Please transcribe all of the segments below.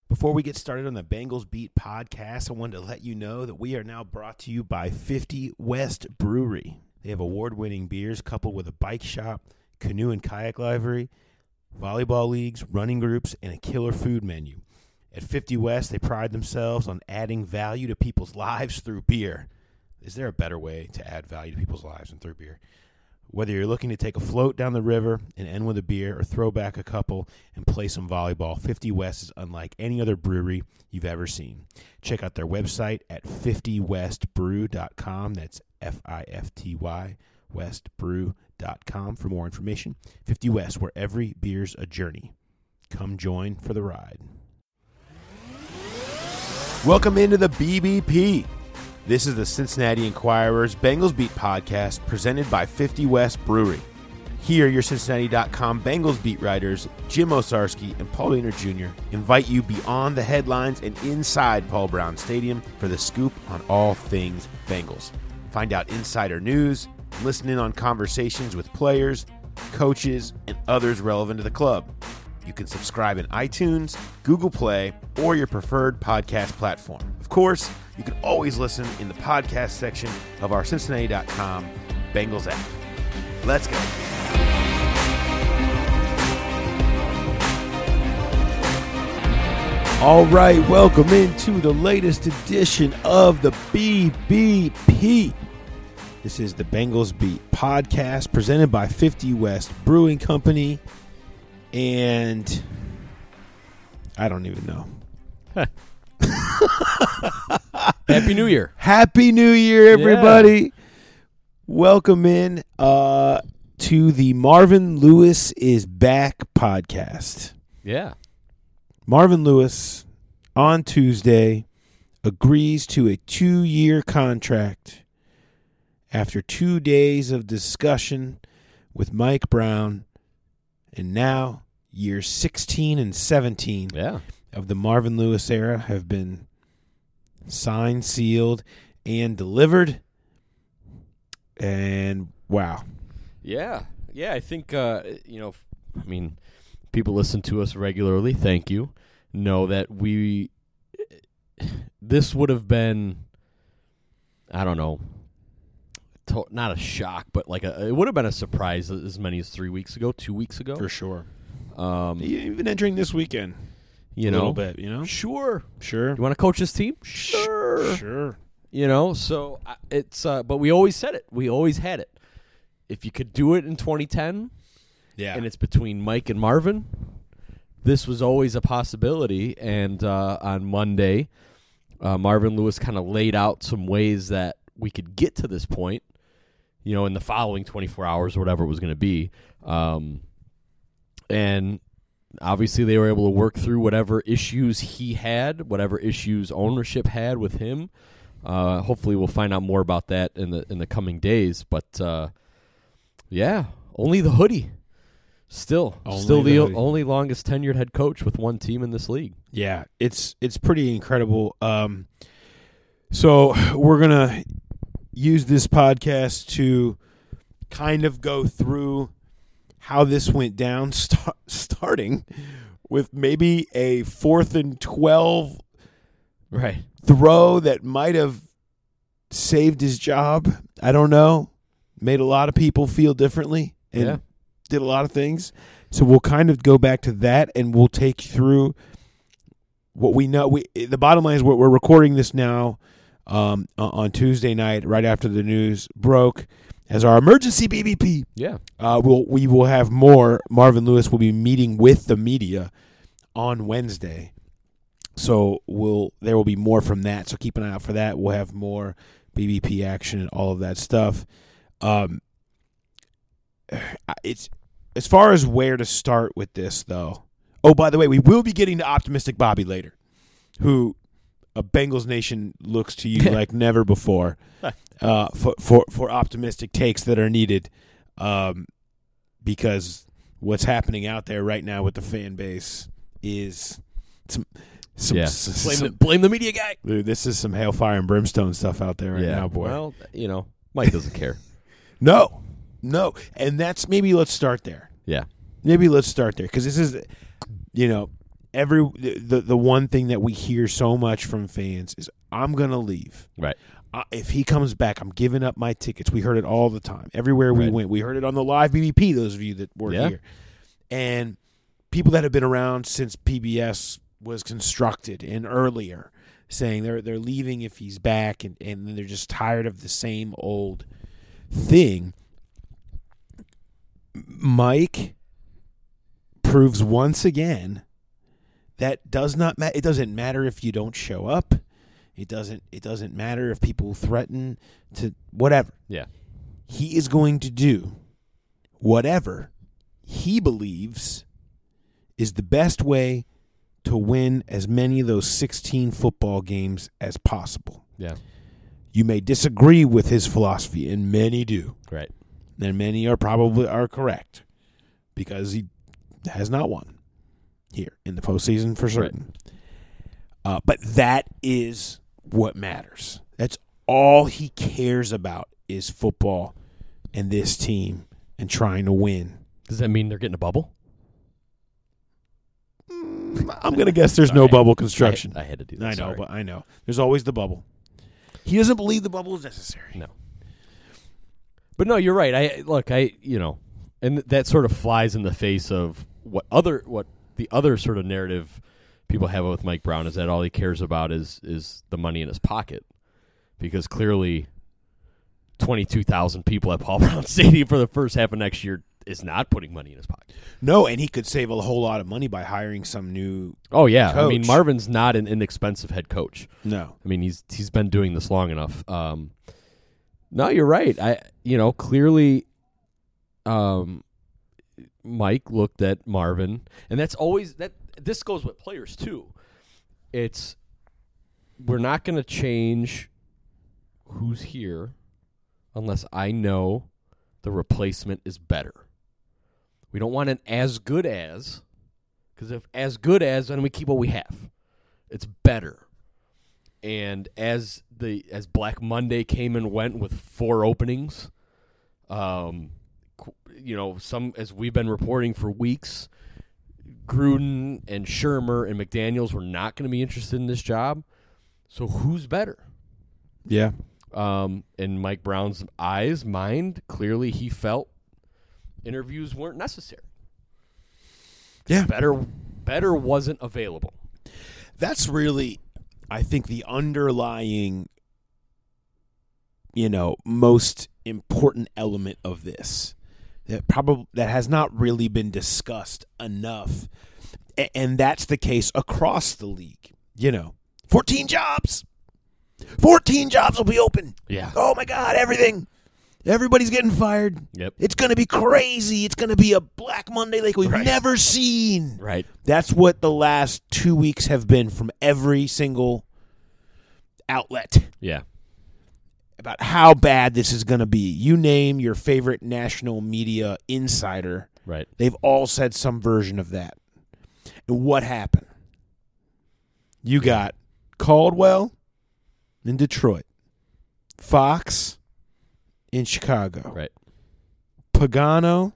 Before we get started on the Bengals Beat podcast, I wanted to let you know that we are now brought to you by 50 West Brewery. They have award-winning beers coupled with a bike shop, canoe and kayak library, volleyball leagues, running groups, and a killer food menu. At 50 West, they pride themselves on adding value to people's lives through beer. Is there a better way to add value to people's lives than through beer? Whether you're looking to take a float down the river and end with a beer or throw back a couple and play some volleyball, 50 West is unlike any other brewery you've ever seen. Check out their website at 50westbrew.com. That's F-I-F-T-Y, westbrew.com for more information. 50 West, where every beer's a journey. Come join for the ride. Welcome into the BBP. This is the Cincinnati Enquirer's Bengals Beat podcast presented by 50 West Brewery. Here, your Cincinnati.com Bengals beat writers Jim Osarski and Paul Dehner Jr. invite you beyond the headlines and inside Paul Brown Stadium for the scoop on all things Bengals. Find out insider news, listen in on conversations with players, coaches, and others relevant to the club. You can subscribe in iTunes, Google Play, or your preferred podcast platform. Of course, you can always listen in the podcast section of our Cincinnati.com Bengals app. Let's go. All right, welcome into the latest edition of the BBP. This is the Bengals Beat podcast presented by 50 West Brewing Company. And I don't even know. Happy New Year. Happy New Year, everybody. Yeah. Welcome in to the Marvin Lewis is Back podcast. Yeah. Marvin Lewis on Tuesday agrees to a 2-year contract after 2 days of discussion with Mike Brown. And now, years 16 and 17 of the Marvin Lewis era have been signed, sealed, and delivered. And, wow. Yeah, I think, people listen to us regularly, thank you, know that this would have been, I don't know, not a shock, but it would have been a surprise as many as 2 weeks ago. For sure. Even entering this weekend. A little bit, Sure. You want to coach this team? Sure. So it's, but we always said it. We always had it. If you could do it in 2010, and it's between Mike and Marvin, this was always a possibility. And on Monday, Marvin Lewis kind of laid out some ways that we could get to this point, in the following 24 hours or whatever it was going to be. And obviously they were able to work through whatever issues he had, whatever issues ownership had with him. Hopefully we'll find out more about that in the coming days. But, only the hoodie. Still the only longest tenured head coach with one team in this league. Yeah, it's pretty incredible. So we're going to use this podcast to kind of go through how this went down, starting with maybe a 4th and 12 throw that might have saved his job. I don't know. Made a lot of people feel differently and did a lot of things. So we'll kind of go back to that, and we'll take you through what we know. The bottom line is we're recording this now on Tuesday night, right after the news broke, as our emergency BBP. Yeah. We will have more. Marvin Lewis will be meeting with the media on Wednesday. So there will be more from that. So keep an eye out for that. We'll have more BBP action and all of that stuff. It's as far as where to start with this, though. Oh, by the way, we will be getting to Optimistic Bobby later, who a Bengals Nation looks to you like never before for optimistic takes that are needed, because what's happening out there right now with the fan base is blame the media guy. Dude, this is some hailfire and brimstone stuff out there right now, boy. Well, Mike doesn't care. No, and that's maybe let's start there. Yeah, maybe let's start there because this is, the one thing that we hear so much from fans is, I'm going to leave. Right. If he comes back, I'm giving up my tickets. We heard it all the time. Everywhere we went. We heard it on the live BBP, those of you that were here. And people that have been around since PBS was constructed and earlier, saying they're leaving if he's back, and they're just tired of the same old thing. Mike proves once again that does not matter. It doesn't matter if you don't show up. It doesn't matter if people threaten to whatever. Yeah. He is going to do whatever he believes is the best way to win as many of those 16 football games as possible. Yeah. You may disagree with his philosophy, and many do. Right. And many are correct, because he has not won here in the postseason for certain. Right. But that is what matters. That's all he cares about is football and this team and trying to win. Does that mean they're getting a bubble? I'm going to guess there's no bubble construction. I had to do that. I know. There's always the bubble. He doesn't believe the bubble is necessary. No. But no, you're right. And that sort of flies in the face of what the other sort of narrative people have with Mike Brown, is that all he cares about is the money in his pocket, because clearly 22,000 people at Paul Brown Stadium for the first half of next year is not putting money in his pocket. No, and he could save a whole lot of money by hiring some new coach. I mean, Marvin's not an inexpensive head coach. No. I mean, he's been doing this long enough. No, you're right. Clearly Mike looked at Marvin, and that's always that. This goes with players too. We're not going to change who's here unless I know the replacement is better. We don't want an as good as, because if as good as, then we keep what we have. It's better. And as Black Monday came and went with 4 openings, some, as we've been reporting for weeks, Gruden and Shermer and McDaniels were not going to be interested in this job. So who's better? Yeah. In Mike Brown's mind, clearly he felt interviews weren't necessary. Yeah. Better wasn't available. That's really, I think, the underlying, most important element of this that has not really been discussed enough, and that's the case across the league. 14 jobs will be open. Yeah. Oh my God, everybody's getting fired. Yep. It's going to be crazy. It's going to be a Black Monday like we've never seen. Right. That's what the last 2 weeks have been from every single outlet. Yeah. About how bad this is going to be. You name your favorite national media insider. Right. They've all said some version of that. And what happened? You got Caldwell in Detroit, Fox in Chicago, right? Pagano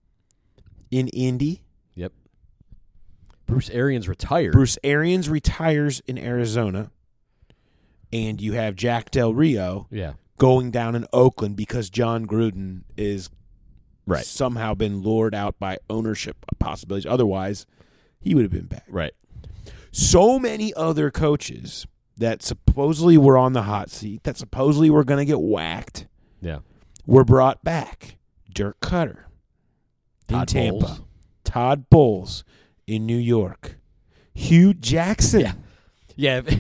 in Indy. Yep. Bruce Arians retired. Bruce Arians retires in Arizona. And you have Jack Del Rio going down in Oakland because John Gruden is somehow been lured out by ownership possibilities. Otherwise, he would have been back. Right. So many other coaches that supposedly were on the hot seat, that supposedly were going to get whacked, were brought back. Dirk Cutter in Tampa. Bowles. Todd Bowles in New York. Hugh Jackson. Yeah. 0-16.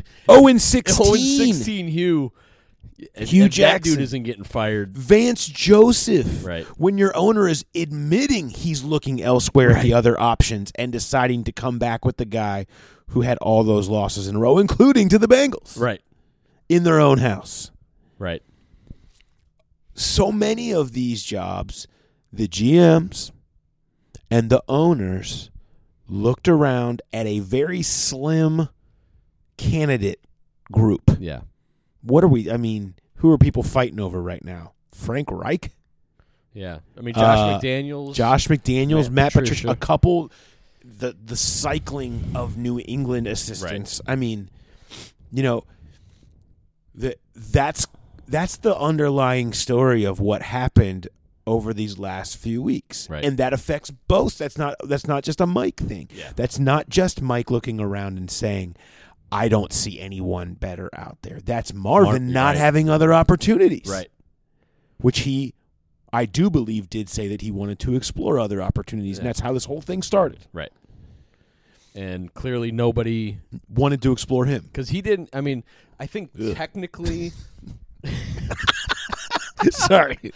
0-16 Hugh. Hugh Jackson. That dude isn't getting fired. Vance Joseph. Right. When your owner is admitting he's looking elsewhere at the other options and deciding to come back with the guy who had all those losses in a row, including to the Bengals. Right. In their own house. Right. So many of these jobs, the GMs and the owners looked around at a very slim candidate group. Yeah. Who are people fighting over right now? Frank Reich? Yeah. I mean, Josh McDaniels. Matt Patricia. A couple the cycling of New England assistants. Right. I mean, that's the underlying story of what happened over these last few weeks. Right. And that affects both. That's not just a Mike thing. Yeah. That's not just Mike looking around and saying, I don't see anyone better out there. That's Marvin not right. having other opportunities. Right. Which I do believe, did say that he wanted to explore other opportunities, and that's how this whole thing started. Right. And clearly nobody wanted to explore him. Because he didn't, I mean, I think technically... Sorry.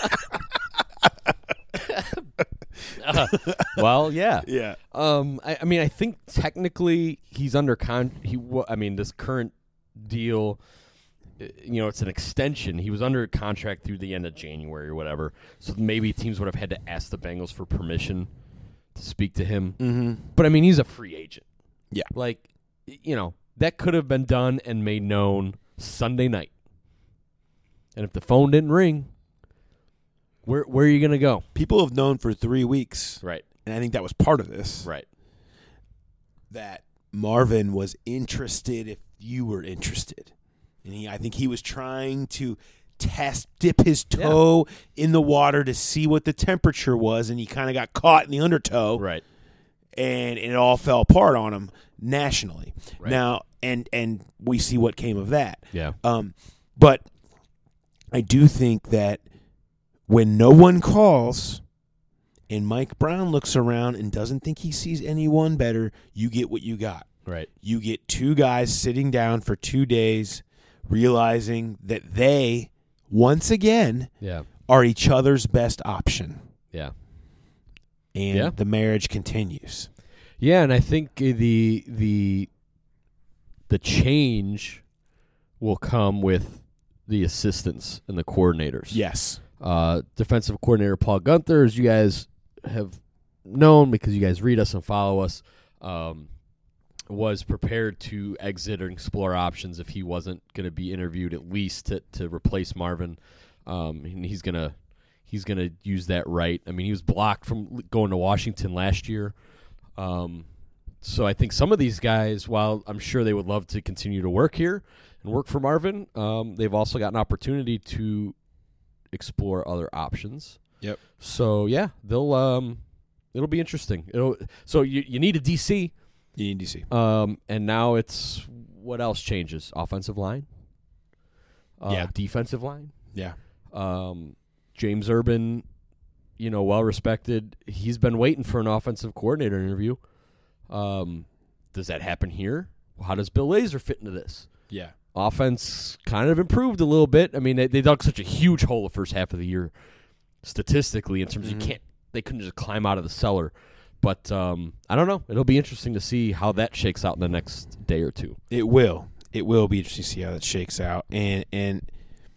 Well, yeah. Yeah. I mean, I think technically he's under this current deal, it's an extension. He was under contract through the end of January or whatever. So maybe teams would have had to ask the Bengals for permission to speak to him. Mm-hmm. But I mean, he's a free agent. Yeah. Like, that could have been done and made known Sunday night. And if the phone didn't ring, where are you going to go? People have known for 3 weeks. Right. And I think that was part of this. Right. That Marvin was interested if you were interested. And I think he was trying to dip his toe in the water to see what the temperature was, and he kind of got caught in the undertow. Right. And it all fell apart on him nationally. Right. Now, and we see what came of that. Yeah. But I do think that when no one calls and Mike Brown looks around and doesn't think he sees anyone better, you get what you got. Right. You get two guys sitting down for 2 days realizing that they, once again, are each other's best option. Yeah. And the marriage continues. Yeah, and I think the change will come with the assistants and the coordinators. Yes. Defensive coordinator Paul Gunther, as you guys have known because you guys read us and follow us, was prepared to exit or explore options if he wasn't going to be interviewed, at least to replace Marvin. And he's gonna use that right. I mean, he was blocked from going to Washington last year. So I think some of these guys, while I'm sure they would love to continue to work here and work for Marvin, they've also got an opportunity to explore other options. Yep. So yeah, it'll be interesting. So you need a DC. You need DC. And now it's what else changes? Offensive line. Defensive line. Yeah. James Urban, well respected. He's been waiting for an offensive coordinator interview. Does that happen here? How does Bill Lazor fit into this? Yeah. Offense kind of improved a little bit. I mean, they dug such a huge hole the first half of the year, statistically, in terms of they couldn't just climb out of the cellar. But I don't know. It'll be interesting to see how that shakes out in the next day or two. It will. It will be interesting to see how that shakes out. And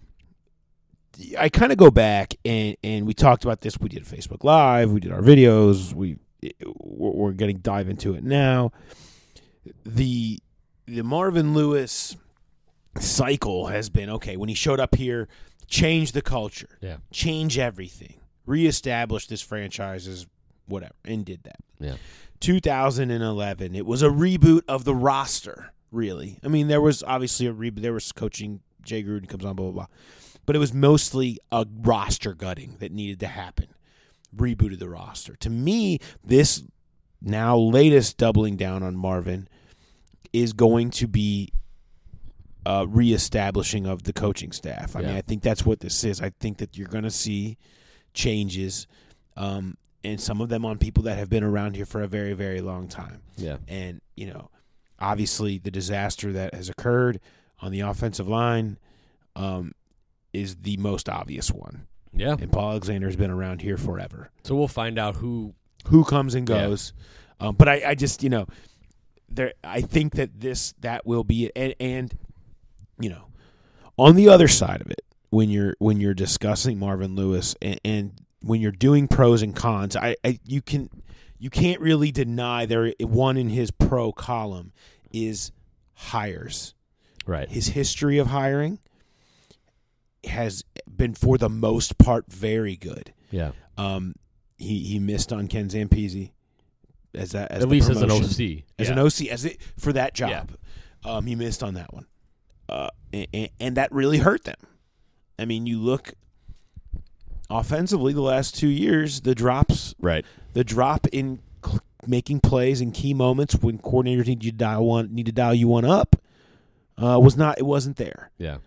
I kind of go back and we talked about this. We did Facebook Live. We did our videos. We're going to dive into it now. The Marvin Lewis cycle has been, okay, when he showed up here, change the culture, change everything, reestablish this franchise as whatever, and did that. Yeah. 2011, it was a reboot of the roster, really. I mean, there was obviously a reboot. There was coaching, Jay Gruden comes on, blah, blah, blah. But it was mostly a roster gutting that needed to happen. Rebooted the roster. To me, this now latest doubling down on Marvin is going to be reestablishing of the coaching staff. I mean, I think that's what this is. I think that you're going to see changes, and some of them on people that have been around here for a very, very long time. Yeah. And, obviously the disaster that has occurred on the offensive line is the most obvious one. Yeah. And Paul Alexander has been around here forever. So we'll find out who comes and goes. Yeah. But I just, I think that will be it. And on the other side of it, when you're discussing Marvin Lewis and when you're doing pros and cons, you can't really deny there one in his pro column is hires. Right. His history of hiring has been for the most part very good. Yeah. He missed on Ken Zampese. at least as an OC, an OC for that job. Yeah. He missed on that one, and that really hurt them. I mean, you look offensively the last 2 years, the drop in making plays in key moments when coordinators need to dial you one up it wasn't there. Yeah.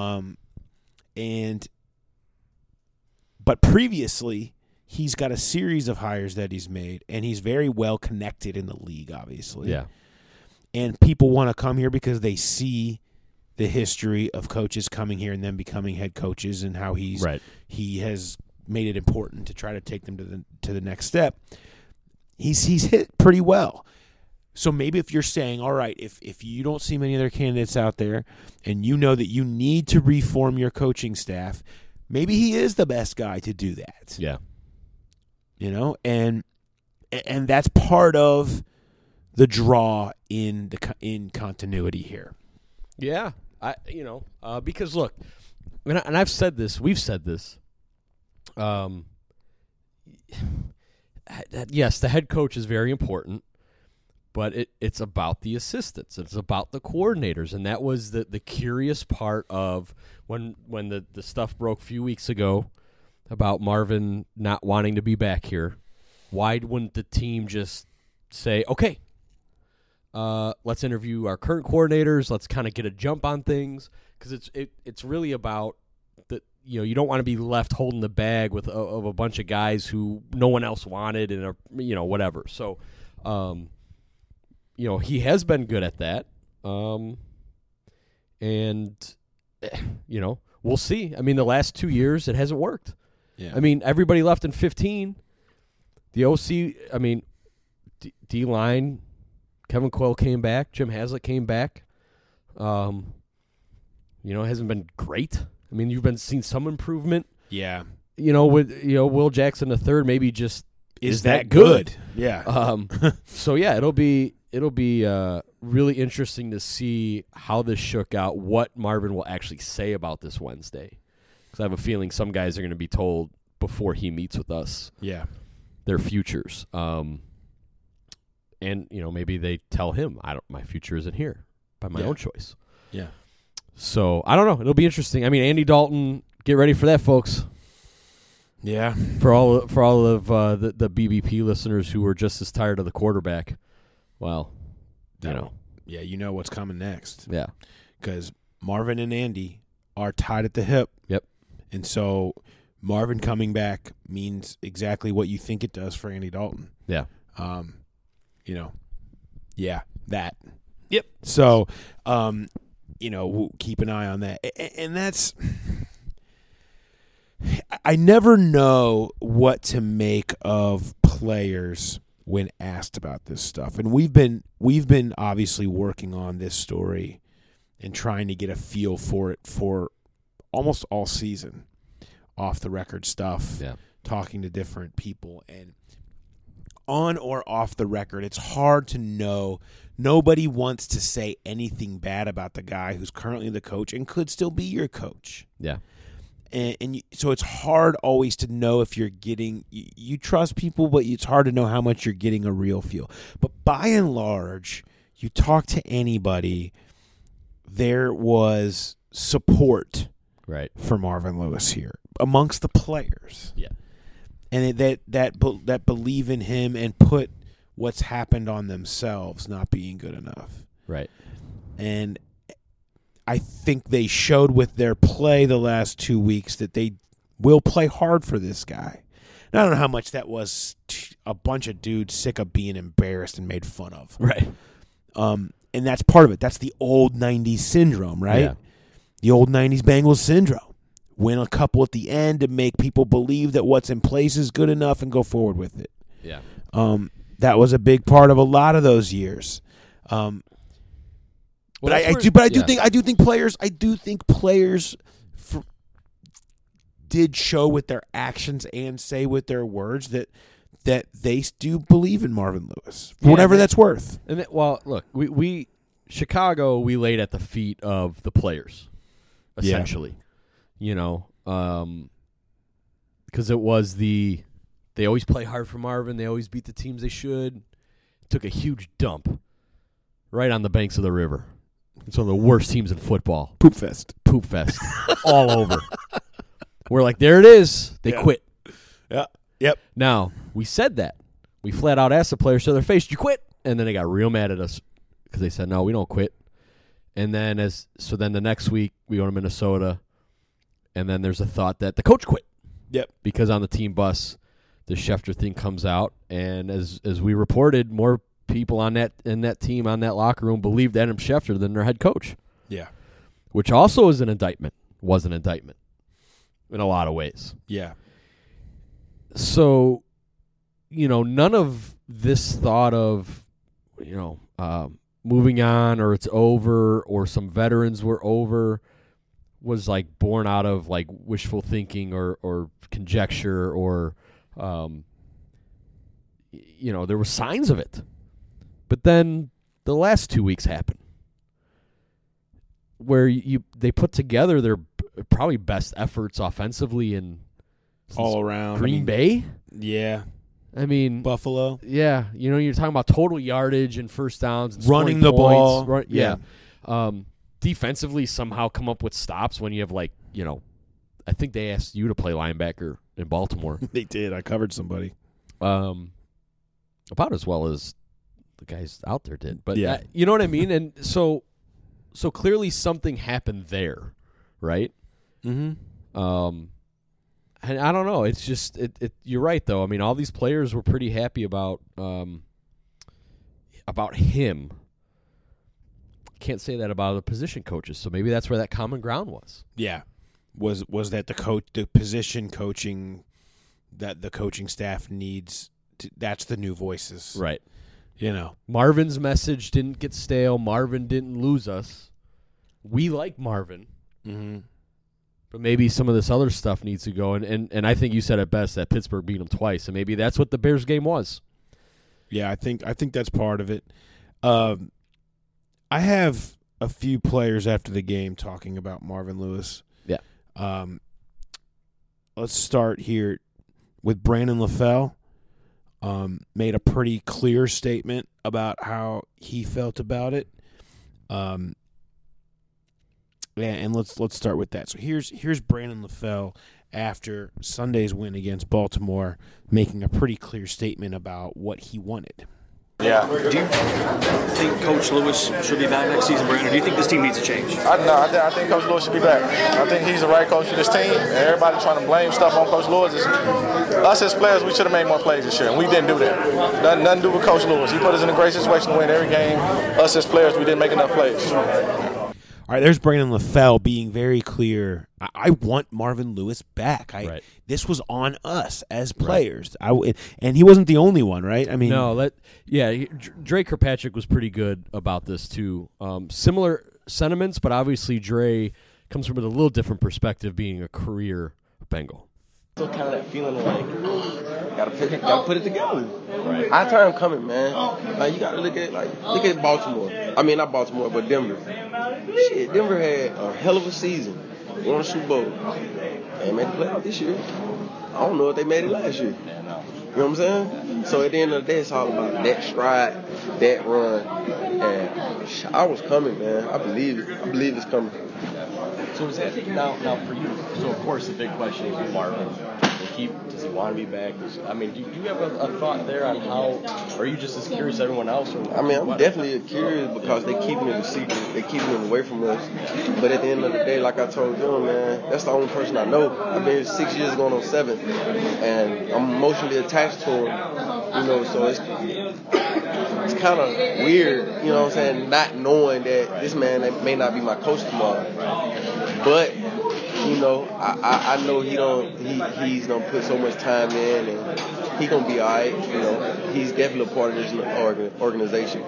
But previously, he's got a series of hires that he's made, and he's very well connected in the league, obviously. Yeah. And people want to come here because they see the history of coaches coming here and then becoming head coaches, and how he has made it important to try to take them to the next step. He's hit pretty well. So maybe if you're saying, all right, if you don't see many other candidates out there and you know that you need to reform your coaching staff, maybe he is the best guy to do that. Yeah. You know, and that's part of the draw in continuity here. Yeah. Because look, and I've said this, we've said this. Yes, the head coach is very important, but it's about the assistants. It's about the coordinators, and that was the curious part of when the stuff broke a few weeks ago about Marvin not wanting to be back here. Why wouldn't the team just say, okay, let's interview our current coordinators, let's kind of get a jump on things, because it's really about you don't want to be left holding the bag with of a bunch of guys who no one else wanted and whatever. So, he has been good at that. And we'll see. I mean, the last 2 years it hasn't worked. Yeah. I mean, everybody left in 15. The OC, I mean, D-line, Kevin Quill came back, Jim Haslett came back. It hasn't been great. I mean, you've been seeing some improvement. Yeah. With Will Jackson III maybe just is that good? Yeah. So yeah, it'll be really interesting to see how this shook out, what Marvin will actually say about this Wednesday. Because I have a feeling some guys are going to be told before he meets with us. Yeah. Their futures. And maybe they tell him, my future isn't here by my own choice. Yeah. So, I don't know. It'll be interesting. I mean, Andy Dalton, get ready for that, folks. Yeah. For all of the BBP listeners who were just as tired of the quarterback, well, Yeah, you know what's coming next. Yeah. Because Marvin and Andy are tied at the hip. Yep. And so Marvin coming back means exactly what you think it does for Andy Dalton. Yeah. That. Yep. So, we'll keep an eye on that. And that's – I never know what to make of players when asked about this stuff. And we've been obviously working on this story and trying to get a feel for it for almost all season, off the record stuff, talking to different people, and on or off the record, it's hard to know. Nobody wants to say anything bad about the guy who's currently the coach and could still be your coach. Yeah. So it's hard always to know if you're getting – you trust people, but it's hard to know how much you're getting a real feel. But by and large, you talk to anybody, there was support for Marvin Lewis here amongst the players. Yeah. And that believe in him and put what's happened on themselves not being good enough. Right. And I think they showed with their play the last 2 weeks that they will play hard for this guy. And I don't know how much that was a bunch of dudes sick of being embarrassed and made fun of. Right. And that's part of it. That's the old 90s syndrome, right? Yeah. The old 90s Bengals syndrome. Win a couple at the end to make people believe that what's in place is good enough and go forward with it. Yeah. That was a big part of a lot of those years. But I do think players did show with their actions and say with their words that they do believe in Marvin Lewis, for whatever that's worth. And look, we Chicago, we laid at the feet of the players, essentially. Yeah. Because it was they always play hard for Marvin. They always beat the teams they should. took a huge dump right on the banks of the river. It's one of the worst teams in football. Poop fest. All over. We're like, there it is. They quit. Yeah. Yep. Now, we said that. We flat out asked the players to their face, "Did you quit?" And then they got real mad at us because they said, "No, we don't quit." And then then the next week we go to Minnesota, and then there's a thought that the coach quit. Yep. Because on the team bus, the Schefter thing comes out, and as we reported, more people in that team, on that locker room, believed Adam Schefter than their head coach. Yeah. Which also was an indictment in a lot of ways. Yeah. So, none of this thought of, moving on or it's over or some veterans were over was like born out of like wishful thinking or conjecture or, there were signs of it. But then the last 2 weeks happened where they put together their probably best efforts offensively in all around Green Bay. Yeah. I mean, Buffalo. Yeah. You're talking about total yardage and first downs. And running the points. ball. Yeah. Defensively, somehow come up with stops when you have I think they asked you to play linebacker in Baltimore. They did. I covered somebody. About as well as the guys out there did. But yeah. You know what I mean? And so clearly something happened there, right? Mm-hmm. And I don't know. It's just you're right though. I mean, all these players were pretty happy about him. Can't say that about the position coaches. So maybe that's where that common ground was. Yeah. Was that the position coaching that the coaching staff needs? That's the new voices, right? Marvin's message didn't get stale. Marvin didn't lose us. We like Marvin. Mm-hmm. But maybe some of this other stuff needs to go. And I think you said it best that Pittsburgh beat them twice. And maybe that's what the Bears game was. Yeah, I think that's part of it. I have a few players after the game talking about Marvin Lewis. Yeah. Let's start here with Brandon LaFell. Made a pretty clear statement about how he felt about it. Yeah, and let's start with that. So here's Brandon LaFell after Sunday's win against Baltimore, making a pretty clear statement about what he wanted. Yeah. Do you think Coach Lewis should be back next season, Brandon? Do you think this team needs a change? I think Coach Lewis should be back. I think he's the right coach for this team. And everybody trying to blame stuff on Coach Lewis. Us as players, we should have made more plays this year, and we didn't do that. Nothing to do with Coach Lewis. He put us in a great situation to win every game. Us as players, we didn't make enough plays. All right, there's Brandon LaFell being very clear. I want Marvin Lewis back. Right. This was on us as players. Right. And he wasn't the only one, right? I mean, no. Dre Kirkpatrick was pretty good about this too. Similar sentiments, but obviously Dre comes from a little different perspective, being a career Bengal. Still kind of that feeling like gotta put it together. Right. Our time coming, man. Like you gotta look at Baltimore. I mean not Baltimore, but Denver. Shit, Denver had a hell of a season. Won a Super Bowl. They made the playoff this year. I don't know if they made it last year. You know what I'm saying? So at the end of the day, it's all about that stride, that run, and I was coming, man. I believe it. I believe it's coming. So is that now for you? So of course the big question is Marvin. Does he want to be back? Do you have a thought there on how? Are you just as curious as everyone else? Or I'm definitely curious because they keeping it a secret. They keeping it away from us. But at the end of the day, like I told them, man, that's the only person I know. I've been here 6 years going on 7, and I'm emotionally attached to him. So it's kind of weird, you know what I'm saying, not knowing that this man may not be my coach tomorrow. But I know he's gonna put so much time in, and he gonna be all right. He's definitely a part of this organization.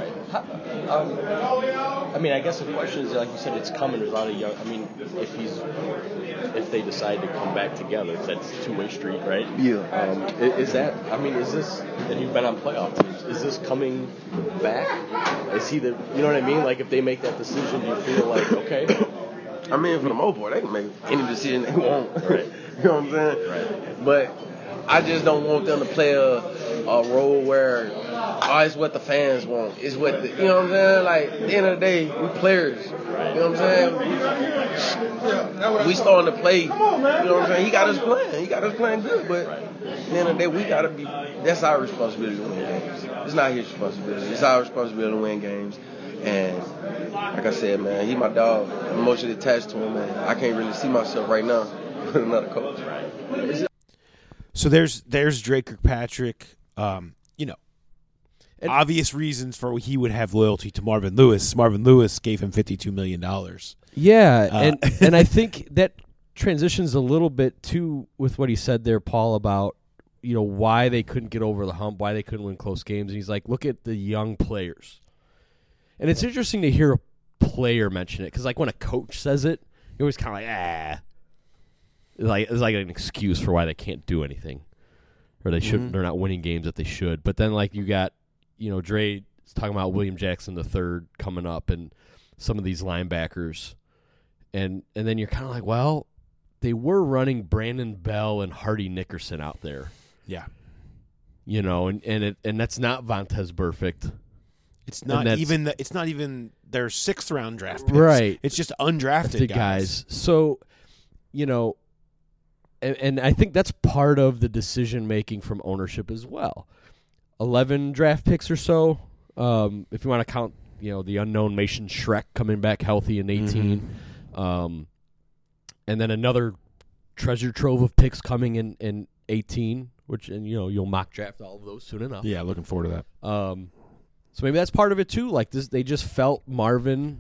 I guess the question is, like you said, it's coming. There's a lot of young. If they decide to come back together, that's a two-way street, right? Yeah. Is that? Is this? And you've been on playoff teams. Is this coming back? Is he the? You know what I mean? Like if they make that decision, do you feel like okay? For the most part, they can make any decision they want. Right. You know what I'm saying? Right. But I just don't want them to play a role where it's what the fans want. It's what you know what I'm saying. Like at the end of the day, we players. You know what I'm saying? We starting to play. You know what I'm saying? He got us playing good. But at the end of the day, we gotta be. That's our responsibility to win games. It's not his responsibility. It's our responsibility to win games. And like I said, man, he my dog. I'm emotionally attached to him, man. I can't really see myself right now with another coach. So there's Dre Kirkpatrick. Obvious reasons for he would have loyalty to Marvin Lewis. Marvin Lewis gave him $52 million. Yeah, and I think that transitions a little bit too with what he said there, Paul, about why they couldn't get over the hump, why they couldn't win close games. And he's like, look at the young players. And it's interesting to hear a player mention it because, like, when a coach says it, you're always kind of like, it's like an excuse for why they can't do anything, or they shouldn't. They're not winning games that they should. But then, like, you got, Dre is talking about William Jackson III coming up and some of these linebackers, and then you're kind of like, well, they were running Brandon Bell and Hardy Nickerson out there, and that's not Vontaze Burfict. It's not even it's not even their 6th round draft picks. Right. It's just undrafted guys. So, and I think that's part of the decision making from ownership as well. 11 draft picks or so. If you want to count, the unknown Mason Shrek coming back healthy in 18. And then another treasure trove of picks coming in 18, which, you'll mock draft all of those soon enough. Yeah, looking forward to that. So maybe that's part of it too. Like this, they just felt Marvin.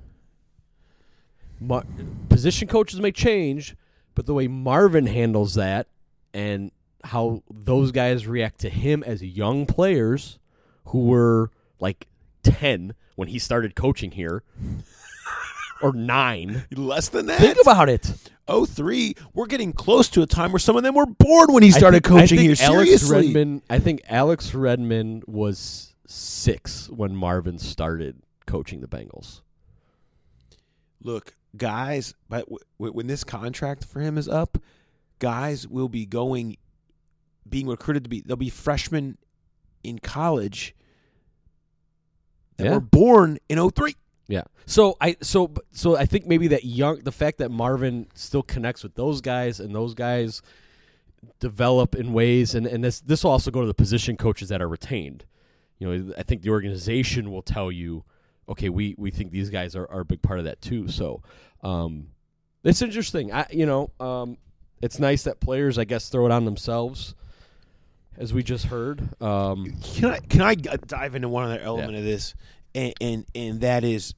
Position coaches may change, but the way Marvin handles that and how those guys react to him as young players who were like 10 when he started coaching here, or 9. Less than that. Think about it. 03, we're getting close to a time where some of them were bored when he started coaching here. Seriously. I think Alex Redmond was 6 when Marvin started coaching the Bengals. Look, guys, but when this contract for him is up, guys will be being recruited they'll be freshmen in college that were born in 03. Yeah. So I think maybe the fact that Marvin still connects with those guys and those guys develop in ways, and this will also go to the position coaches that are retained. I think the organization will tell you, okay, we think these guys are a big part of that too. So it's interesting. It's nice that players, I guess, throw it on themselves, as we just heard. Can I dive into one other element of this, and that is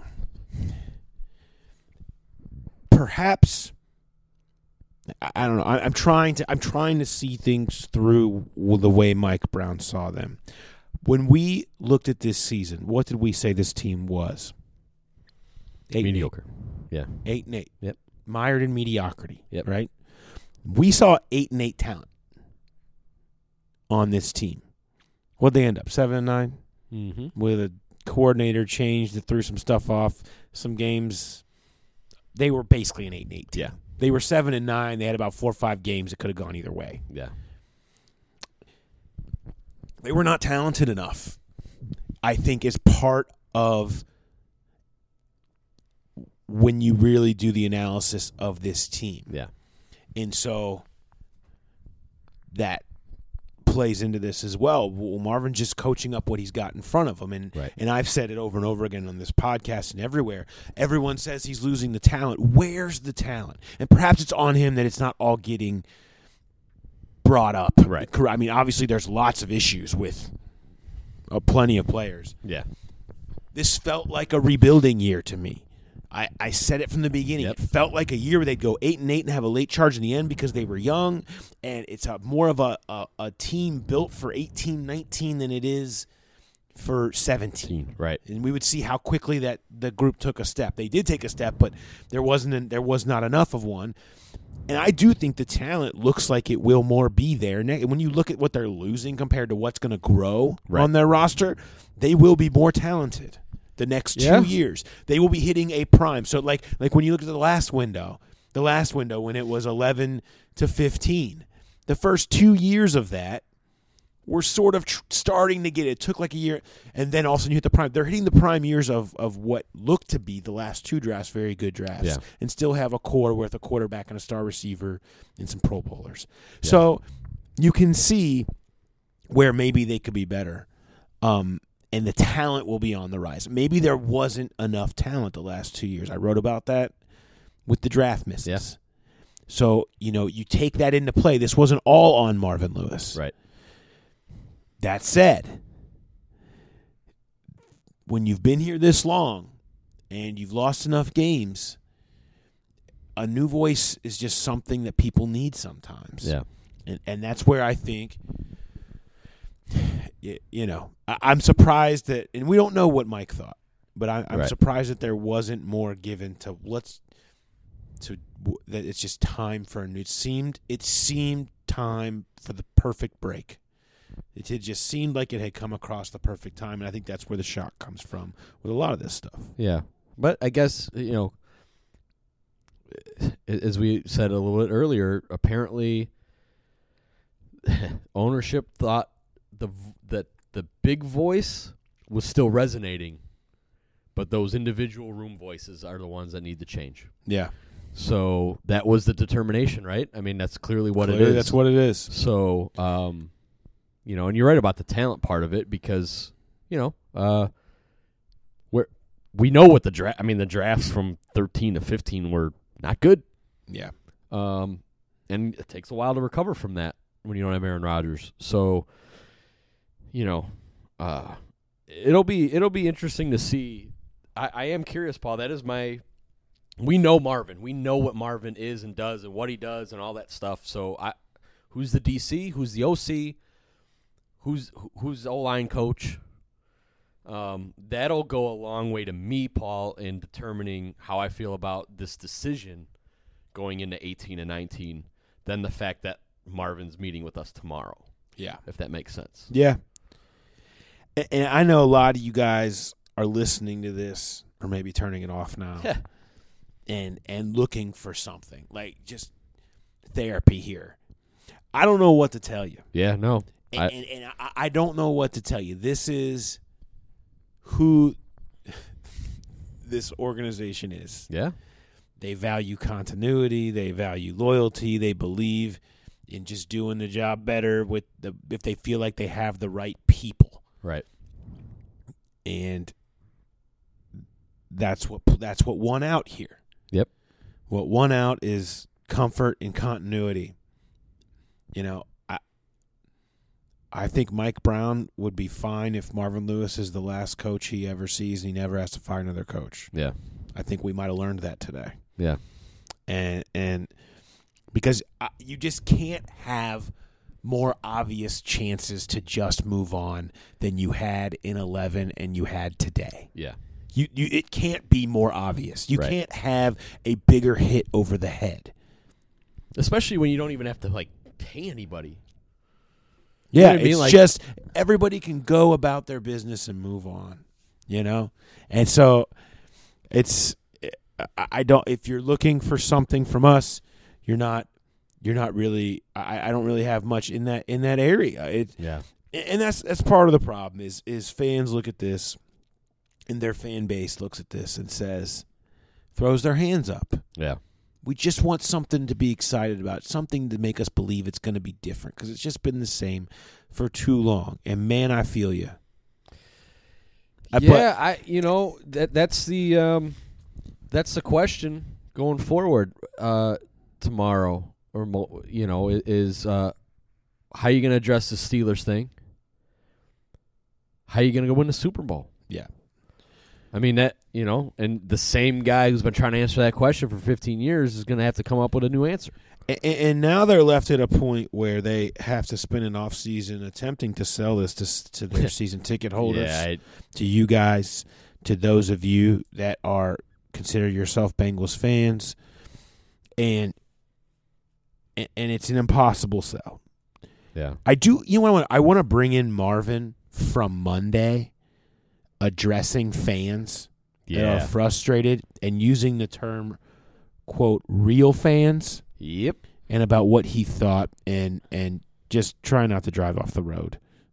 perhaps, I don't know. I'm trying to see things through the way Mike Brown saw them. When we looked at this season, what did we say this team was? Mediocre. Yeah. 8-8. Yep. Mired in mediocrity. Yep. Right? We saw 8-8 talent on this team. What'd they end up? 7-9? Mm-hmm. With a coordinator change that threw some stuff off. Some games, they were basically an 8-8 team. Yeah. They were 7-9. They had about 4 or 5 games that could have gone either way. Yeah. They were not talented enough, I think, is part of when you really do the analysis of this team. Yeah. And so that plays into this as well. Marvin's just coaching up what he's got in front of him. And I've said it over and over again on this podcast and everywhere. Everyone says he's losing the talent. Where's the talent? And perhaps it's on him that it's not all getting brought up. Right. I mean, obviously there's lots of issues with plenty of players. Yeah. This felt like a rebuilding year to me. I said it from the beginning. Yep. It felt like a year where they'd go 8-8 and have a late charge in the end because they were young, and it's more of a team built for 18-19 than it is for 17. Right. And we would see how quickly that the group took a step. They did take a step, but there was not enough of one. And I do think the talent looks like it will more be there. When you look at what they're losing compared to what's going to grow on their roster, they will be more talented the next 2 years. They will be hitting a prime. So like when you look at the last window when it was 11 to 15, the first 2 years of that, were sort of starting to get it. It took like a year, and then all of a sudden you hit the prime. They're hitting the prime years of what looked to be the last 2 drafts, very good drafts, and still have a core with a quarterback and a star receiver and some Pro Bowlers. Yeah. So you can see where maybe they could be better, and the talent will be on the rise. Maybe there wasn't enough talent the last 2 years. I wrote about that with the draft misses. Yeah. So, you take that into play. This wasn't all on Marvin Lewis. Right. That said, when you've been here this long and you've lost enough games, a new voice is just something that people need sometimes. Yeah. And that's where I think, I'm surprised that, and we don't know what Mike thought, but I'm surprised that there wasn't more given to that it's just time for a new. It seemed time for the perfect break. It had just seemed like it had come across the perfect time, and I think that's where the shock comes from with a lot of this stuff. Yeah. But I guess, as we said a little bit earlier, apparently ownership thought that the big voice was still resonating, but those individual room voices are the ones that need to change. Yeah. So that was the determination, right? I mean, that's clearly what it is. That's what it is. So, and you're right about the talent part of it because, we know what the draft. I mean, the drafts from 13 to 15 were not good. Yeah. And it takes a while to recover from that when you don't have Aaron Rodgers. So, it'll be interesting to see. I am curious, Paul. That is we know Marvin. We know what Marvin is and does and what he does and all that stuff. So, who's the DC? Who's the OC? Who's the O-line coach? That'll go a long way to me, Paul, in determining how I feel about this decision going into 18 and 19 than the fact that Marvin's meeting with us tomorrow. Yeah. If that makes sense. Yeah. And I know a lot of you guys are listening to this or maybe turning it off now and looking for something, like just therapy here. I don't know what to tell you. Yeah, no. And I don't know what to tell you. This is who this organization is. Yeah. They value continuity. They value loyalty. They believe in just doing the job better if they feel like they have the right people. Right. And that's what won out here. Yep. What won out is comfort and continuity. I think Mike Brown would be fine if Marvin Lewis is the last coach he ever sees and he never has to fire another coach. Yeah. I think we might have learned that today. Yeah. And because you just can't have more obvious chances to just move on than you had in 11 and you had today. Yeah. It can't be more obvious. You can't have a bigger hit over the head. Especially when you don't even have to pay anybody. Yeah, it's just everybody can go about their business and move on, And so it's if you're looking for something from us, you're not really I don't really have much in that area. And that's part of the problem is fans look at this and their fan base looks at this and throws their hands up. Yeah. We just want something to be excited about, something to make us believe it's going to be different because it's just been the same for too long. And, man, I feel you. That's the question going forward tomorrow is how are you going to address the Steelers thing? How are you going to go win the Super Bowl? Yeah. I mean, and the same guy who's been trying to answer that question for 15 years is going to have to come up with a new answer. And now they're left at a point where they have to spend an off season attempting to sell this to their season ticket holders, to you guys, to those of you that consider yourself Bengals fans, and it's an impossible sell. Yeah, I do. I want to bring in Marvin from Monday, addressing fans that are frustrated and using the term, quote, real fans. Yep. And about what he thought and just try not to drive off the road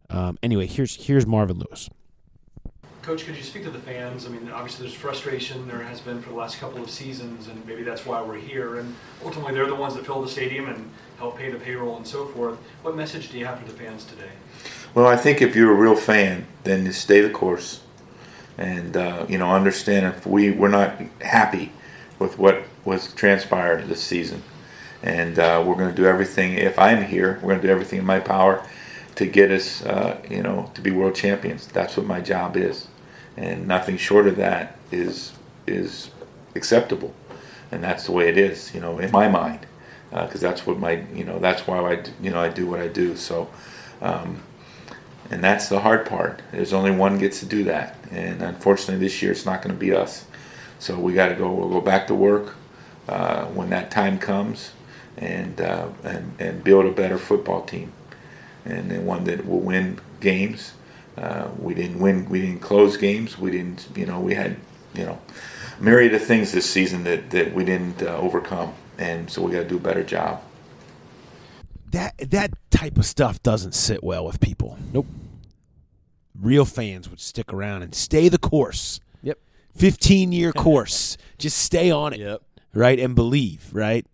Anyway, here's Marvin Lewis. Coach, could you speak to the fans? I mean, obviously there's frustration. There has been for the last couple of seasons, and maybe that's why we're here. And ultimately, they're the ones that fill the stadium and help pay the payroll and so forth. What message do you have for the fans today? Well, I think if you're a real fan, then you stay the course. And, understand if we're not happy with what was transpired this season. And we're going to do everything, if I'm here, we're going to do everything in my power to get us, to be world champions. That's what my job is. And nothing short of that is acceptable. And that's the way it is, in my mind. Because that's what that's why I do what I do. So, and that's the hard part. There's only one gets to do that. And unfortunately this year it's not going to be us. So we'll go back to work when that time comes and build a better football team. And then one that will win games. We didn't close games. We didn't, we had, myriad of things this season that we didn't overcome. And so we got to do a better job. That type of stuff doesn't sit well with people. Nope. Real fans would stick around and stay the course. Yep. 15-year course. Just stay on it. Yep. Right? And believe, right?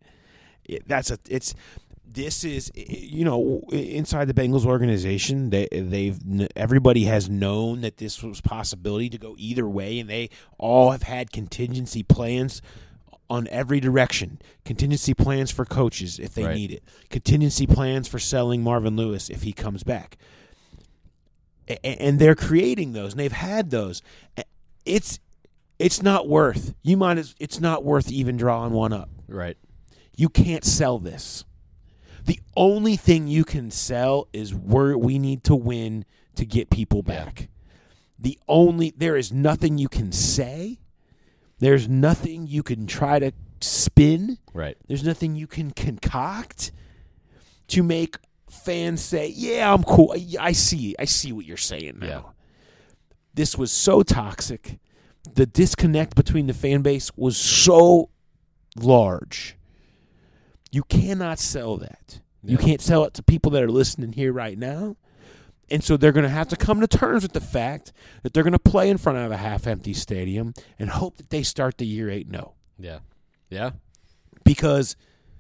This is, inside the Bengals organization, everybody has known that this was a possibility to go either way, and they all have had contingency plans on every direction. Contingency plans for coaches if they need it. Contingency plans for selling Marvin Lewis if he comes back. And they're creating those, and they've had those. It's not worth. It's not worth even drawing one up. Right. You can't sell this. The only thing you can sell is we need to win to get people back. Yeah. There is nothing you can say. There's nothing you can try to spin. Right. There's nothing you can concoct to make fans say, yeah, I'm cool. I see what you're saying now. Yeah. This was so toxic. The disconnect between the fan base was so large. You cannot sell that. Yeah. You can't sell it to people that are listening here right now. And so they're going to have to come to terms with the fact that they're going to play in front of a half-empty stadium and hope that they start the year 8-0. Yeah. Yeah. Because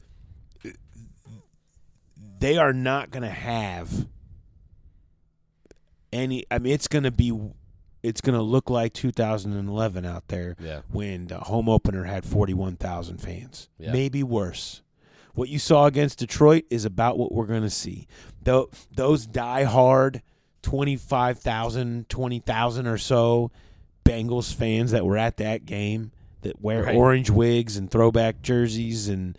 they are not going to have any – it's going to look like 2011 out there when the home opener had 41,000 fans. Yeah. Maybe worse. What you saw against Detroit is about what we're going to see. Those die-hard 25,000, 20,000 or so Bengals fans that were at that game that wear orange wigs and throwback jerseys and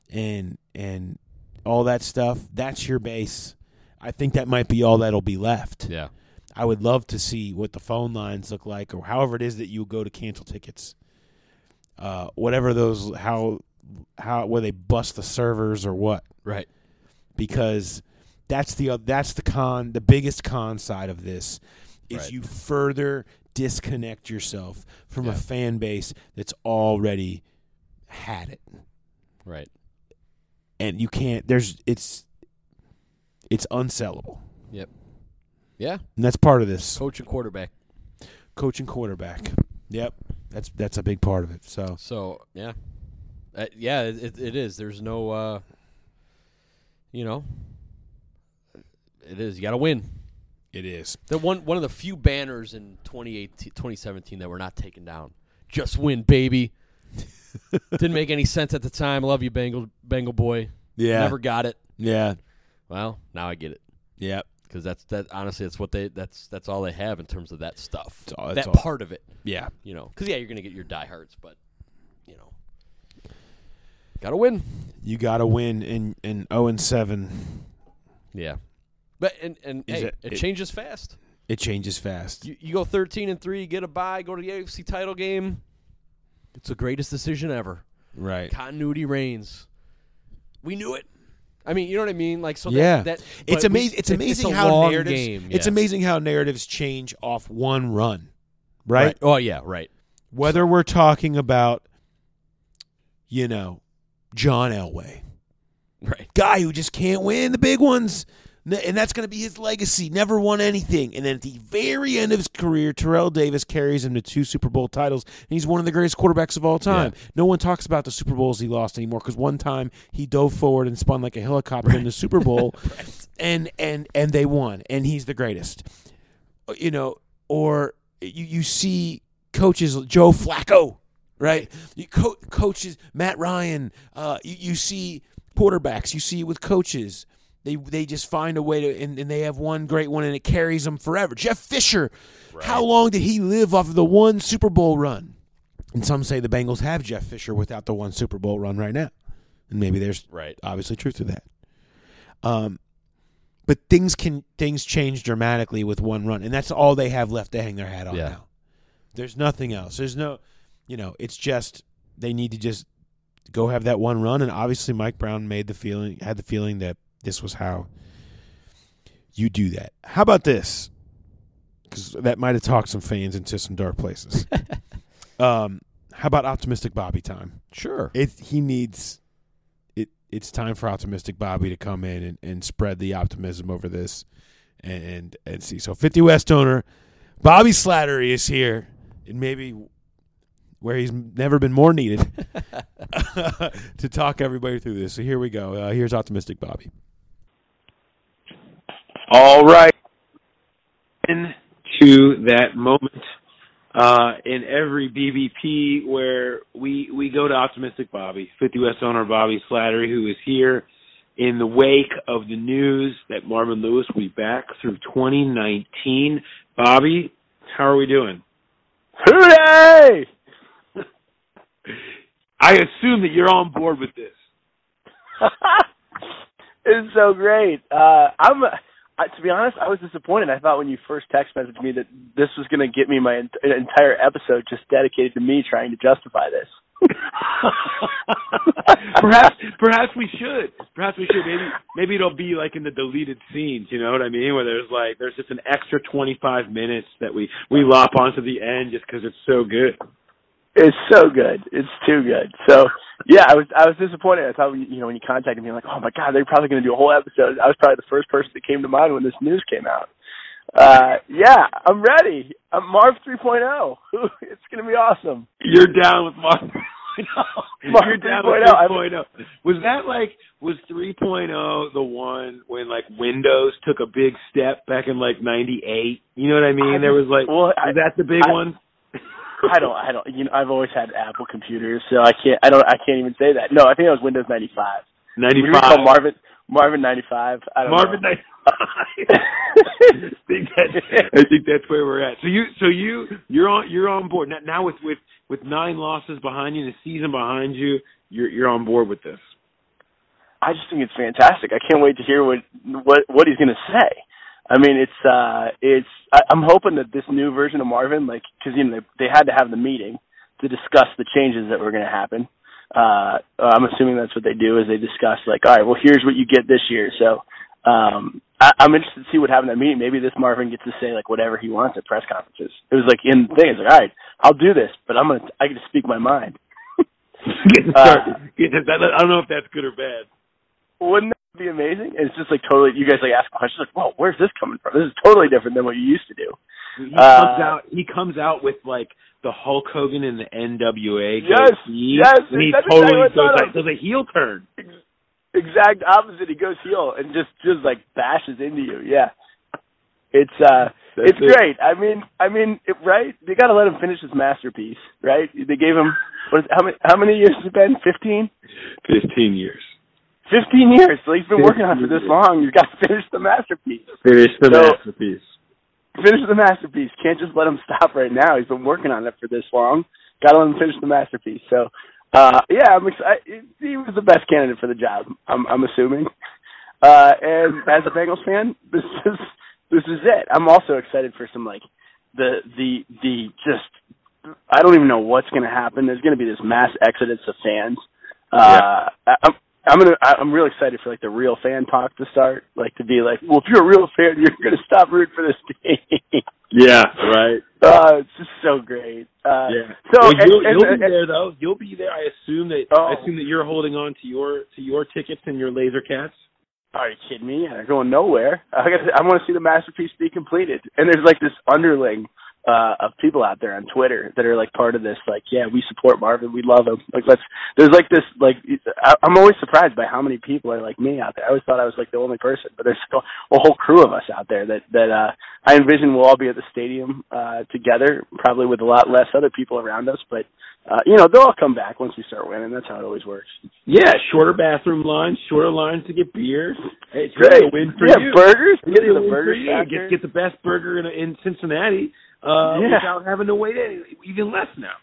all that stuff, that's your base. I think that might be all that'll be left. Yeah. I would love to see what the phone lines look like or however it is that you go to cancel tickets. Whatever those where they bust the servers or what. Right. Because that's the biggest con side of this is you further disconnect yourself from a fan base that's already had it. Right. And you can't it's unsellable. Yep. Yeah. And that's part of this. Coach and quarterback. Yep. That's a big part of it. So yeah. It is. There's no, it is. You got to win. It is. The one of the few banners in 2017 that were not taken down. Just win, baby. Didn't make any sense at the time. Love you, Bengal boy. Yeah. Never got it. Yeah. Well, now I get it. Yeah. Because honestly, that's what that's all they have in terms of that stuff. That's all. Part of it. Yeah. Because you're going to get your diehards, but gotta win. You gotta win in 0-7. Yeah, but it changes fast. It changes fast. You go 13-3, get a bye, go to the AFC title game. It's the greatest decision ever. Right. Continuity reigns. We knew it. I mean, you know what I mean? Like so. Yeah. It's amazing. It's amazing how narratives. Game, It's amazing how narratives change off one run. Right. Oh yeah. Right. Whether we're talking about, John Elway. Right. Guy who just can't win the big ones. And that's going to be his legacy. Never won anything. And then at the very end of his career, Terrell Davis carries him to 2 Super Bowl titles, and he's one of the greatest quarterbacks of all time. Yeah. No one talks about the Super Bowls he lost anymore because one time he dove forward and spun like a helicopter in the Super Bowl, and they won, and he's the greatest. You know, or you see coaches, Joe Flacco, right? Coaches, Matt Ryan. You see quarterbacks. You see it with coaches. They just find a way to, and they have one great one, and it carries them forever. Jeff Fisher, how long did he live off of the one Super Bowl run? And some say the Bengals have Jeff Fisher without the one Super Bowl run right now. And maybe there's obviously truth to that. But things change dramatically with one run, and that's all they have left to hang their hat on now. There's nothing else. There's no, it's just they need to just go have that one run, and obviously Mike Brown had the feeling that this was how you do that. How about this? Because that might have talked some fans into some dark places. How about Optimistic Bobby time? Sure. He needs it. It's time for Optimistic Bobby to come in and spread the optimism over this and see. So 50 West owner Bobby Slattery is here, and maybe where he's never been more needed to talk everybody through this. So here we go. Here's Optimistic Bobby. All right. Into that moment in every BBP where we go to Optimistic Bobby, 50 West owner Bobby Slattery, who is here in the wake of the news that Marvin Lewis will be back through 2019. Bobby, how are we doing? Hooray! I assume that you're on board with this. It's so great. To be honest, I was disappointed. I thought when you first text messaged me that this was going to get me my entire episode just dedicated to me trying to justify this. Perhaps we should. Maybe it'll be like in the deleted scenes. You know what I mean? Where there's just an extra 25 minutes that we lop onto the end just because it's so good. It's so good. It's too good. So yeah, I was disappointed. I thought when you contacted me, I'm like, oh my God, they're probably going to do a whole episode. I was probably the first person that came to mind when this news came out. Yeah, I'm ready. I'm Marv 3.0. It's going to be awesome. You're down with Marv 3.0. You're down with 3.0. Was 3.0 the one when Windows took a big step back in 98? You know what I mean? There was is that the big one? I don't. I've always had Apple computers, so I can't even say that. No, I think it was Windows 95. 95. We call Marvin 95. I don't know. Marvin 95. I think that's where we're at. So you're on board now with 9 losses behind you and a season behind you. You're on board with this. I just think it's fantastic. I can't wait to hear what he's going to say. I mean, I'm hoping that this new version of Marvin, because they had to have the meeting to discuss the changes that were going to happen. I'm assuming that's what they do is they discuss all right, well, here's what you get this year. So I'm interested to see what happened at that meeting. Maybe this Marvin gets to say whatever he wants at press conferences. It was in the thing. It's all right, I'll do this, but I get to speak my mind. I don't know if that's good or bad. Wouldn't that be amazing? And it's just totally, you guys ask questions whoa, where's this coming from? This is totally different than what you used to do. He comes out with the Hulk Hogan and the NWA. Yes. And he totally does a heel turn. Exact opposite. He goes heel and just bashes into you. Yeah. It's great. I mean, right? They got to let him finish his masterpiece, right? They gave him how many years has it been? 15? 15 years. 15 years. So he's been working on it for this long. You've got to finish the masterpiece. Finish the masterpiece. Can't just let him stop right now. He's been working on it for this long. Got to let him finish the masterpiece. So, yeah, I'm excited. He was the best candidate for the job, I'm assuming. And as a Bengals fan, this is it. I'm also excited for some the just I don't even know what's going to happen. There's going to be this mass exodus of fans. I'm really excited for the real fan talk to start. To be well, if you're a real fan, you're going to stop rooting for this team. Yeah, right. It's just so great. Yeah. So well, you'll be there though. You'll be there. I assume that you're holding on to your tickets and your Laser Cats. Are you kidding me? They're going nowhere. I want to see the masterpiece be completed. And there's like this underling of people out there on Twitter that are like part of this. Like, yeah, we support Marvin. We love him. Like, there's like this. Like, I'm always surprised by how many people are like me out there. I always thought I was like the only person, but there's still a whole crew of us out there that I envision will all be at the stadium together, probably with a lot less other people around us. But they'll all come back once we start winning. That's how it always works. Yeah, shorter bathroom lines, shorter lines to get beers. Hey, it's great. A win for you. Burgers. Get the burgers. Get the best burger in Cincinnati without having to wait even less now.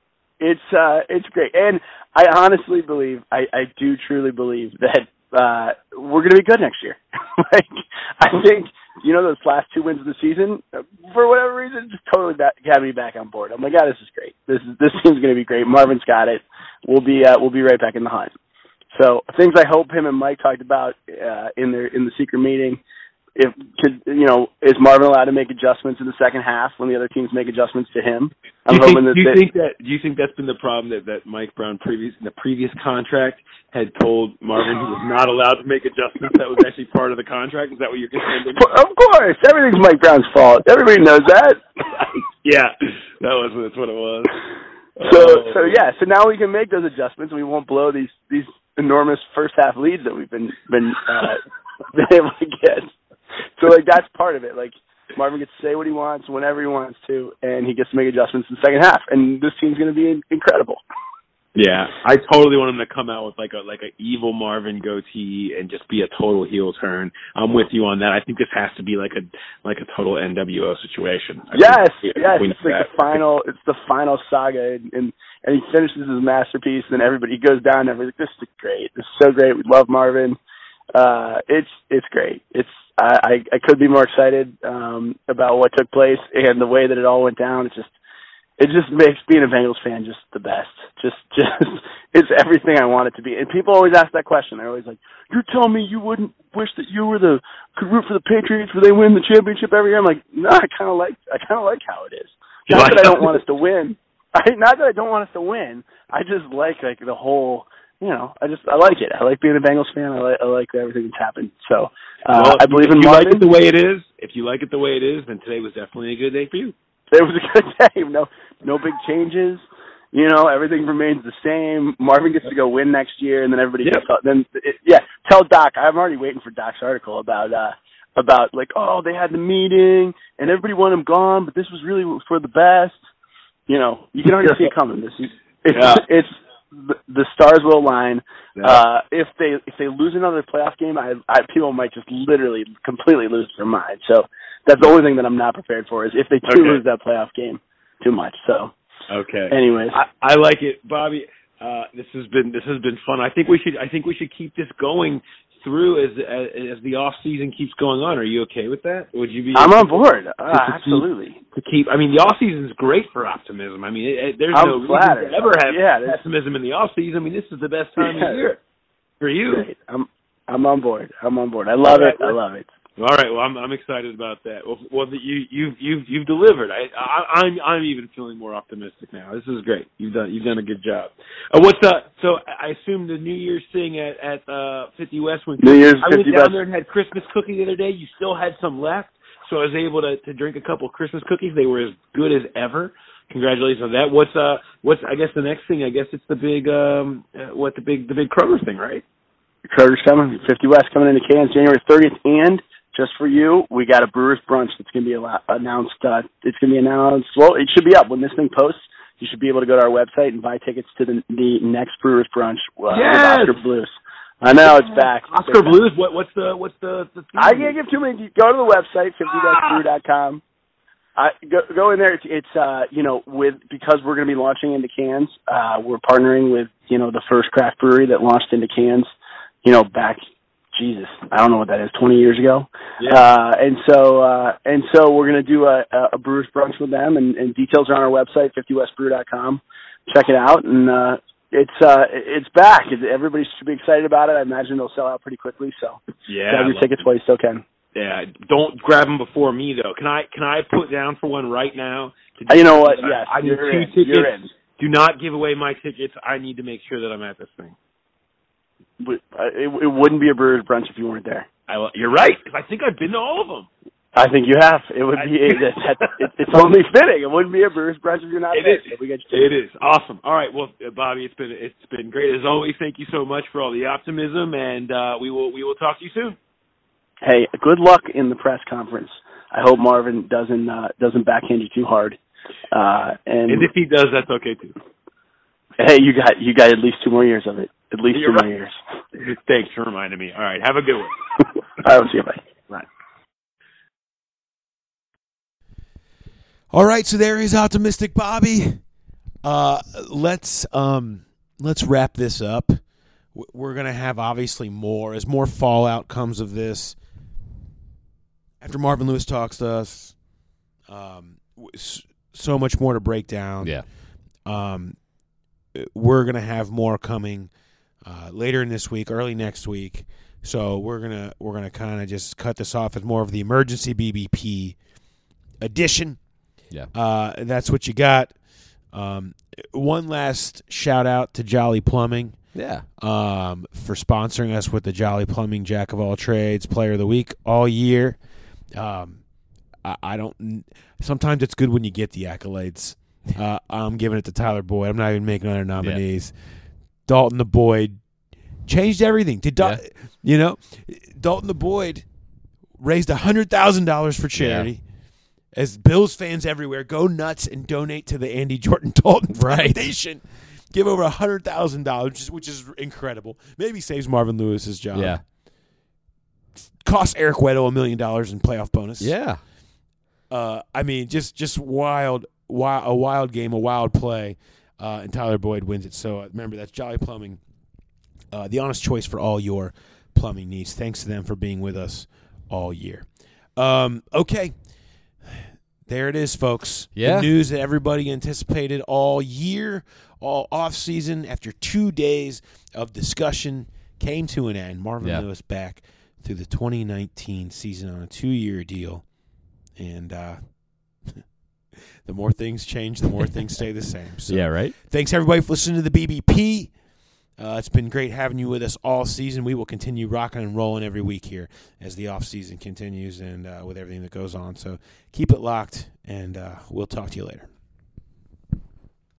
It's great, and I honestly believe, I do truly believe that we're going to be good next year. Like, I think those last 2 wins of the season, for whatever reason, just totally got me back on board. I'm like, this is great. This team's going to be great. Marvin's got it. We'll be right back in the hunt. So things I hope him and Mike talked about in the secret meeting. Is Marvin allowed to make adjustments in the second half when the other teams make adjustments to him? Do you think that's been the problem that Mike Brown in the previous contract had told Marvin he was not allowed to make adjustments? That was actually part of the contract. Is that what you're concerned about? Of course, everything's Mike Brown's fault. Everybody knows that. Yeah, that's what it was. So now we can make those adjustments. We won't blow these enormous first half leads that we've been able to get. So, like, that's part of it. Like, Marvin gets to say what he wants whenever he wants to, and he gets to make adjustments in the second half. And this team's going to be incredible. Yeah, I totally want him to come out with like a evil Marvin goatee and just be a total heel turn. I'm with you on that. I think this has to be like a total NWO situation. Yes. It's like the final saga, and he finishes his masterpiece, and he goes down and everything. This is great. This is so great. We love Marvin. It's great. I could be more excited about what took place and the way that it all went down. It just makes being a Bengals fan just the best. Just it's everything I want it to be. And people always ask that question. They're always like, "You're telling me you wouldn't wish that you could root for the Patriots where they win the championship every year?" I'm like, no, I kind of like how it is. Not that I don't want us to win. Not that I don't want us to win. I just like the whole. I like it. I like being a Bengals fan. I like everything that's happened. So I believe in Marvin. If you like it the way it is, then today was definitely a good day for you. It was a good day. No big changes. Everything remains the same. Marvin gets to go win next year, and then everybody gets tell Doc. I'm already waiting for Doc's article about like, oh, they had the meeting and everybody wanted him gone, but this was really for the best. You can already see it coming. It's the stars will align. Yeah. If they lose another playoff game, people might just literally completely lose their mind. So that's the only thing that I'm not prepared for is if they do lose that playoff game too much. So anyways, I like it, Bobby. This has been fun. I think we should keep this going through as the off season keeps going on. Are you okay with that? Would you be? I'm on board. Absolutely. The off season is great for optimism. There's no reason to ever have pessimism in the off season. This is the best time of year for you. Great. I'm on board. I love it. I love it. All right. Well, I'm excited about that. Well, you've delivered. I'm even feeling more optimistic now. This is great. You've done a good job. So I assume the New Year's thing at 50 West went. New Year's 50 I went down West. there and had Christmas cookies the other day. You still had some left, so I was able to drink a couple Christmas cookies. They were as good as ever. Congratulations on that. What's I guess the next thing? I guess it's the big the big Kroger thing, right? Kroger's coming. 50 West coming into Kansas January 30th, and just for you, we got a Brewers brunch that's going to be announced. It's going to be announced. Well, it should be up when this thing posts. You should be able to go to our website and buy tickets to the next Brewers brunch with Oscar Blues. I know it's back. Oscar Blues. What's the I can't give too many. Go to the website 50-brew.com. Go in there. It's because we're going to be launching into cans. We're partnering with the first craft brewery that launched into cans. Back. Jesus, I don't know what that is, 20 years ago. Yeah. And so we're going to do a Brewers brunch with them, and details are on our website, 50westbrew.com. Check it out, and it's back. Everybody should be excited about it. I imagine they'll sell out pretty quickly, so grab your tickets while you still can. Yeah, don't grab them before me, though. Can I put down for one right now? You know what? Yes, I need 2 tickets. You're in. Do not give away my tickets. I need to make sure that I'm at this thing. it wouldn't be a Brewers brunch if you weren't there. You're right, because I think I've been to all of them. I think you have. It would be. It's only fitting. It wouldn't be a Brewers brunch if you're not there. It is awesome. All right, well, Bobby, it's been great as always. Thank you so much for all the optimism, and we will talk to you soon. Hey, good luck in the press conference. I hope Marvin doesn't backhand you too hard. And if he does, that's okay too. Hey, you got at least 2 more years of it. At least You're 2 more years. Thanks for reminding me. All right, have a good one. All right, we'll see you. Bye. Bye. All right, so there is optimistic Bobby. Let's wrap this up. We're gonna have obviously more as more fallout comes of this. After Marvin Lewis talks to us, so much more to break down. Yeah. We're gonna have more coming later in this week, early next week. So we're gonna kind of just cut this off as more of the emergency BBP edition. Yeah. That's what you got. One last shout out to Jolly Plumbing. Yeah. For sponsoring us with the Jolly Plumbing Jack of All Trades Player of the Week all year. I don't. Sometimes it's good when you get the accolades. I'm giving it to Tyler Boyd. I'm not even making other nominees. Yeah. Dalton the Boyd changed everything. Dalton the Boyd raised $100,000 for charity. Yeah. As Bills fans everywhere go nuts and donate to the Andy Jordan Dalton Foundation. Give over $100,000, which is incredible. Maybe saves Marvin Lewis's job. Yeah. Costs Eric Weddle $1 million in playoff bonus. Yeah. I mean, just wild game, a wild play, and Tyler Boyd wins it. So remember, that's Jolly Plumbing, the honest choice for all your plumbing needs. Thanks to them for being with us all year. Okay. There it is, folks. Yeah. The news that everybody anticipated all year, all off-season, after 2 days of discussion, came to an end. Marvin Lewis back through the 2019 season on a 2-year deal. And the more things change, the more things stay the same. So, yeah, right? Thanks, everybody, for listening to the BBP. It's been great having you with us all season. We will continue rocking and rolling every week here as the off-season continues and with everything that goes on. So keep it locked, and we'll talk to you later.